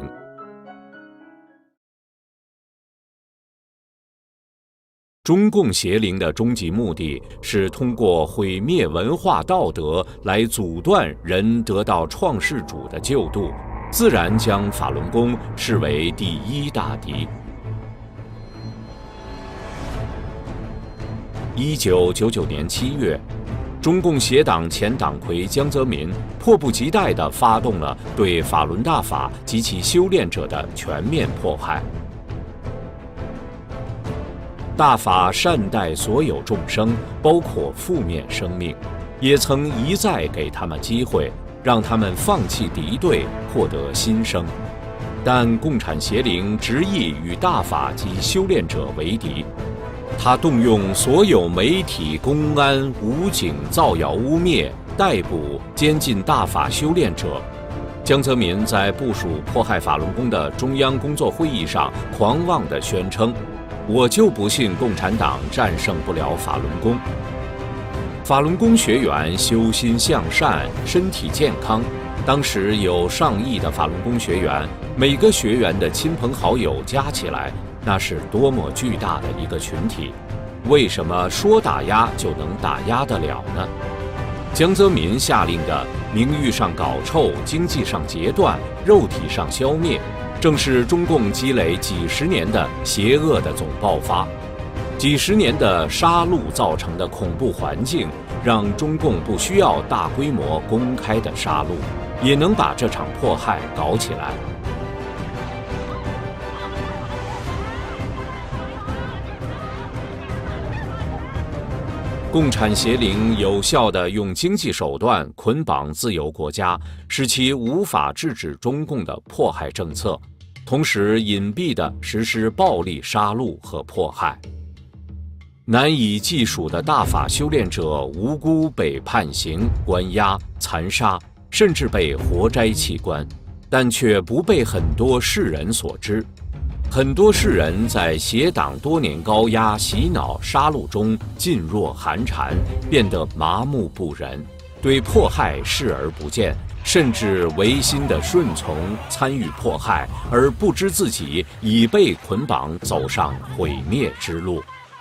中共邪灵的终极目的是通过毁灭文化道德来阻断人得到创世主的救度，自然将法轮功视为第一大敌。1999年7月，中共邪党前党魁江泽民迫不及待地发动了对法轮大法及其修炼者的全面迫害。大法善待所有众生，包括负面生命，也曾一再给他们机会，让他们放弃敌对，获得新生。但共产邪灵执意与大法及修炼者为敌，他动用所有媒体、公安、武警造谣污蔑、逮捕、监禁大法修炼者。江泽民在部署迫害法轮功的中央工作会议上狂妄地宣称，我就不信共产党战胜不了法轮功。法轮功学员修心向善，身体健康。当时有上亿的法轮功学员，每个学员的亲朋好友加起来，那是多么巨大的一个群体。为什么说打压就能打压得了呢？江泽民下令的名誉上搞臭，经济上截断，肉体上消灭，正是中共积累几十年的邪恶的总爆发。几十年的杀戮造成的恐怖环境，让中共不需要大规模公开的杀戮，也能把这场迫害搞起来。共产邪灵有效地用经济手段捆绑自由国家，使其无法制止中共的迫害政策，同时隐蔽地实施暴力杀戮和迫害。难以计数的大法修炼者无辜被判刑、关押、残杀，甚至被活摘器官，但却不被很多世人所知。很多世人在邪党多年高压、洗脑、杀戮中噤若寒蝉，变得麻木不仁，对迫害视而不见，甚至违心的顺从参与迫害，而不知自己已被捆绑走上毁灭之路。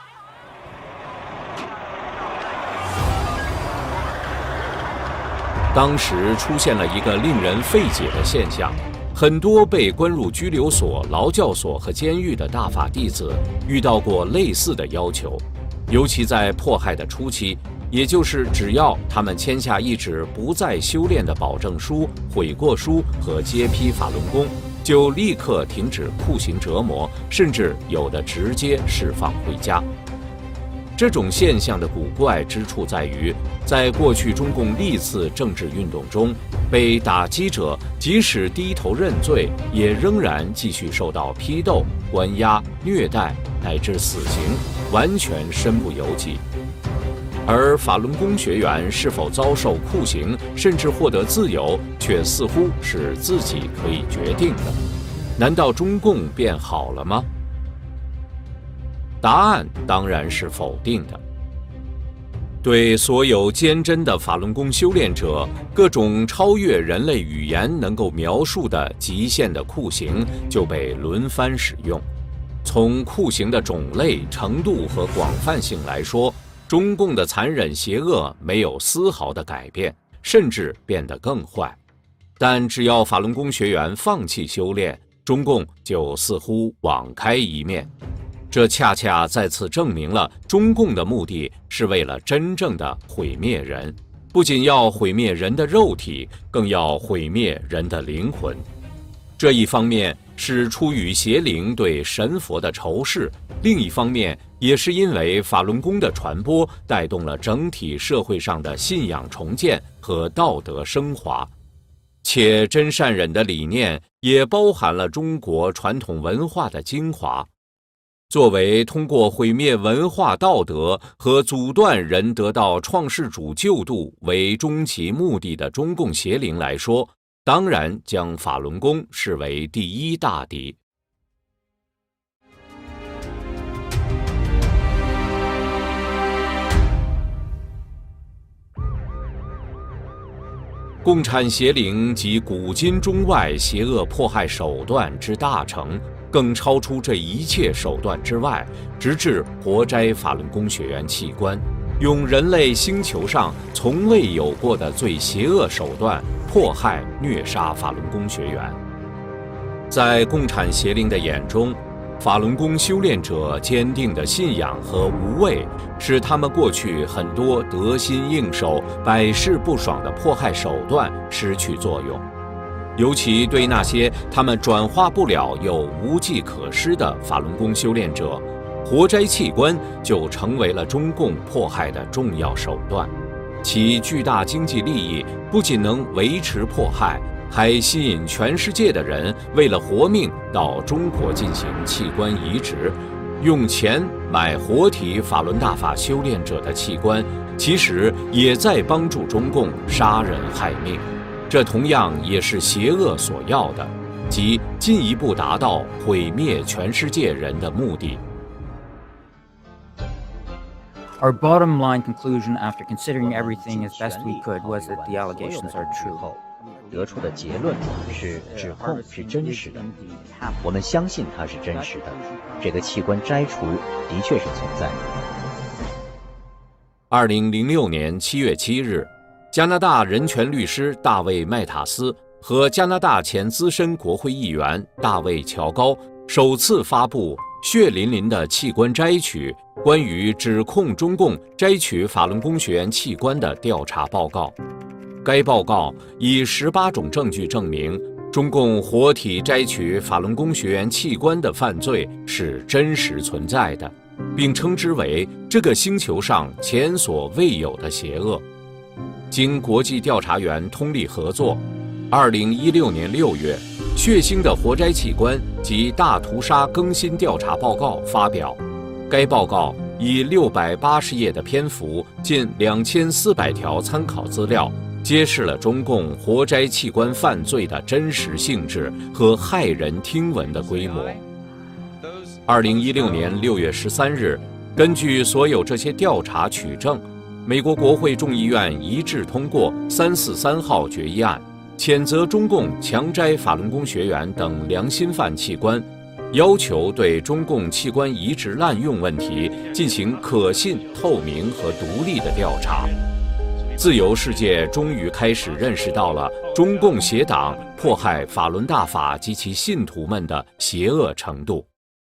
当时出现了一个令人费解的现象，很多被关入拘留所、劳教所和监狱的大法弟子遇到过类似的要求，尤其在迫害的初期，也就是只要他们签下一纸不再修炼的保证书、悔过书和揭批法轮功，就立刻停止酷刑折磨，甚至有的直接释放回家。这种现象的古怪之处在于，在过去中共历次政治运动中，被打击者即使低头认罪，也仍然继续受到批斗、关押、虐待乃至死刑，完全身不由己。而法轮功学员是否遭受酷刑，甚至获得自由，却似乎是自己可以决定的。难道中共变好了吗？答案当然是否定的。对所有坚贞的法轮功修炼者，各种超越人类语言能够描述的极限的酷刑就被轮番使用。从酷刑的种类、程度和广泛性来说，中共的残忍邪恶没有丝毫的改变，甚至变得更坏。但只要法轮功学员放弃修炼，中共就似乎网开一面。这恰恰再次证明了中共的目的是为了真正的毁灭人，不仅要毁灭人的肉体，更要毁灭人的灵魂。这一方面是出于邪灵对神佛的仇视，另一方面也是因为法轮功的传播带动了整体社会上的信仰重建和道德升华，且真善忍的理念也包含了中国传统文化的精华。作为通过毁灭文化道德和阻断人得到创世主救度为终极目的的中共邪灵来说，当然将法轮功视为第一大敌。 共产邪灵及古今中外邪恶迫害手段之大成，更超出这一切手段之外，直至活摘法轮功学员器官，用人类星球上从未有过的最邪恶手段迫害虐杀法轮功学员。在共产邪灵的眼中，法轮功修炼者坚定的信仰和无畏，使他们过去很多得心应手、百试不爽的迫害手段失去作用。尤其对那些他们转化不了又无计可施的法轮功修炼者，活摘器官就成为了中共迫害的重要手段。其巨大经济利益不仅能维持迫害，还吸引全世界的人为了活命到中国进行器官移植，用钱买活体法轮大法修炼者的器官，其实也在帮助中共杀人害命。这同样也是邪恶所要的，即进一步达到毁灭全世界人的目的。 Our bottom line conclusion after considering everything as best we could was that the allegations are true. 得出的结论是指控是真实的，我们相信它是真实的，这个器官摘除的确是存在的。 2006年7月7日，加拿大人权律师大卫·麦塔斯和加拿大前资深国会议员大卫·乔高首次发布血淋淋的器官摘取关于指控中共摘取法轮功学员器官的调查报告。该报告以18种证据证明，中共活体摘取法轮功学员器官的犯罪是真实存在的，并称之为这个星球上前所未有的邪恶。经国际调查员通力合作，2016年6月，血腥的活摘器官及大屠杀更新调查报告发表。该报告以680页的篇幅，近2400条参考资料，揭示了中共活摘器官犯罪的真实性质和骇人听闻的规模。2016年6月13日，根据所有这些调查取证，美国国会众议院一致通过343号决议案，谴责中共强摘法轮功学员等良心犯器官，要求对中共器官移植滥用问题进行可信、透明和独立的调查。自由世界终于开始认识到了中共邪党迫害法轮大法及其信徒们的邪恶程度。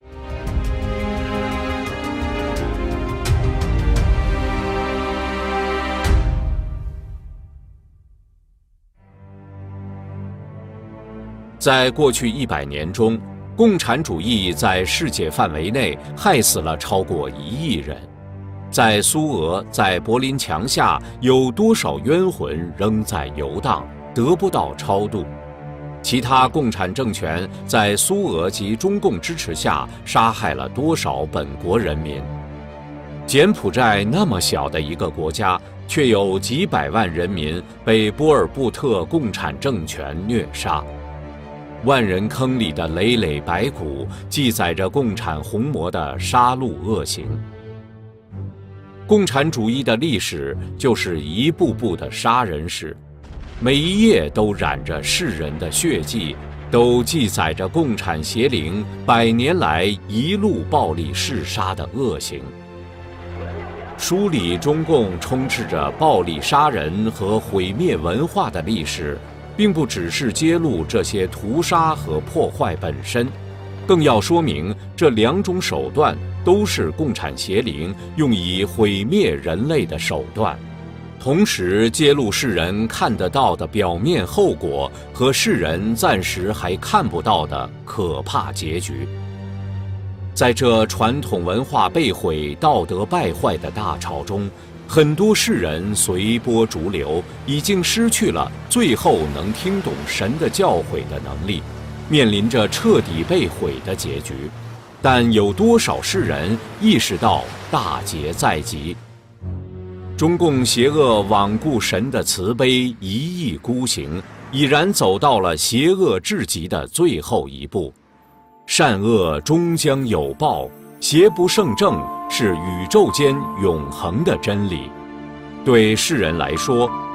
在过去100年中，共产主义在世界范围内害死了超过1亿人。在苏俄，在柏林墙下，有多少冤魂仍在游荡，得不到超度？其他共产政权在苏俄及中共支持下，杀害了多少本国人民？柬埔寨那么小的一个国家，却有几百万人民被波尔布特共产政权虐杀。万人坑里的累累白骨，记载着共产红魔的杀戮恶行。共产主义的历史就是一步步的杀人史，每一页都染着世人的血迹，都记载着共产邪灵100年来一路暴力弑杀的恶行。梳理中共充斥着暴力杀人和毁灭文化的历史，并不只是揭露这些屠杀和破坏本身，更要说明这2种手段都是共产邪灵用以毁灭人类的手段，同时揭露世人看得到的表面后果和世人暂时还看不到的可怕结局。在这传统文化被毁、道德败坏的大潮中，很多世人随波逐流，已经失去了最后能听懂神的教诲的能力，面临着彻底被毁的结局。但有多少世人意识到大劫在即？中共邪恶罔顾神的慈悲，一意孤行，已然走到了邪恶至极的最后一步。善恶终将有报，邪不胜正是宇宙间永恒的真理。对世人来说，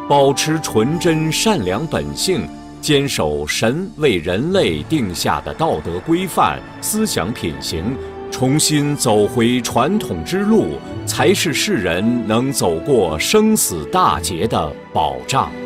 保持纯真善良本性，坚守神为人类定下的道德规范、思想品行，重新走回传统之路，才是世人能走过生死大劫的保障。